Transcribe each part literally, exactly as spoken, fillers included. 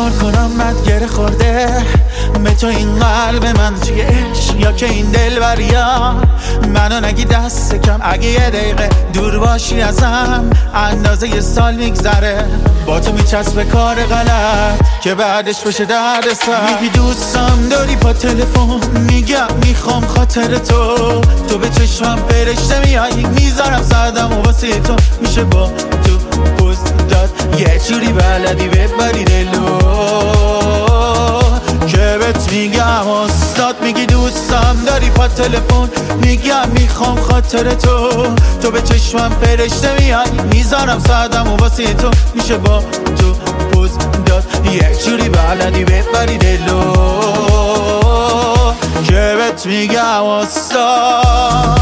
چیکار کنم مد گره خورده به تو این قلب من توی عشق، یا که این دل بریا منو نگی دست کم. اگه یه دقیقه دور باشی ازم اندازه یه سال میگذره، با تو میچسبه کار غلط که بعدش بشه درد سر. میگی دوستم داری با تلفن، میگم میخوام خاطر تو. تو به چشمم فرشته میای، میذارم سردم و واسه تو میشه با تو پوز داد. یه جوری بلدی ببری دلو که بهت میگم استاد. میگی دوستم داری با تلفن، میگم میخوام خاطر تو. تو به چشمم فرشته میای، میذارم سردم و واسه تو میشه با تو پوز داد. یه جوری بلدی ببری دلو که بهت میگم استاد.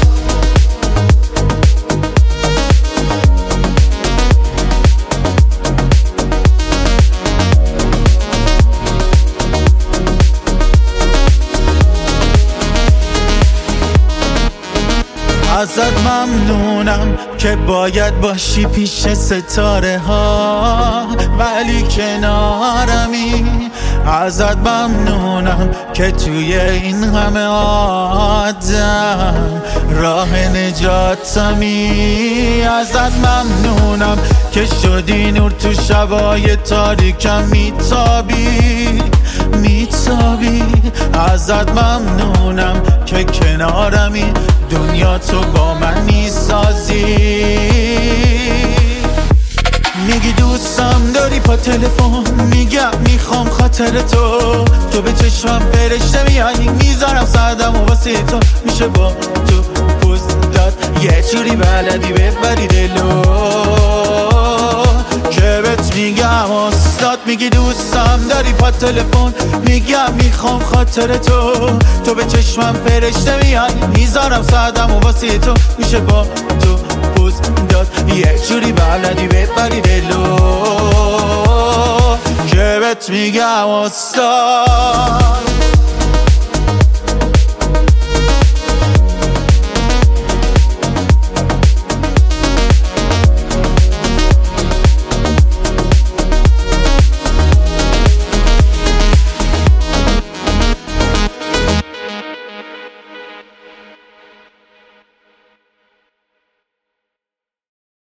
ازت ممنونم که باید باشی پیش ستاره ها ولی کنارمی. ازت ممنونم که توی این همه آدم راه نجاتمی. ازت ممنونم که شدی نور تو شبای تاریکم میتابی میتابی. ازت ممنونم که کنارمی، دنیا تو با من میسازی. میگی دوستم داری با تلفن، میگم میخوام خاطر تو. تو به چشمم فرشته میای، میذارم سردم و واسه تو میشه با تو پوز داد. یه جوری بلدی ببری دلو که بهت میگم استاد. میگی دوستم داری با تلفن، میگم میخوام خاطر تو. تو به چشمم فرشته میای، میذارم سردم و واسه تو میشه با تو پوز داد. یه جوری بلدی ببری دلو که بهت میگم استاد.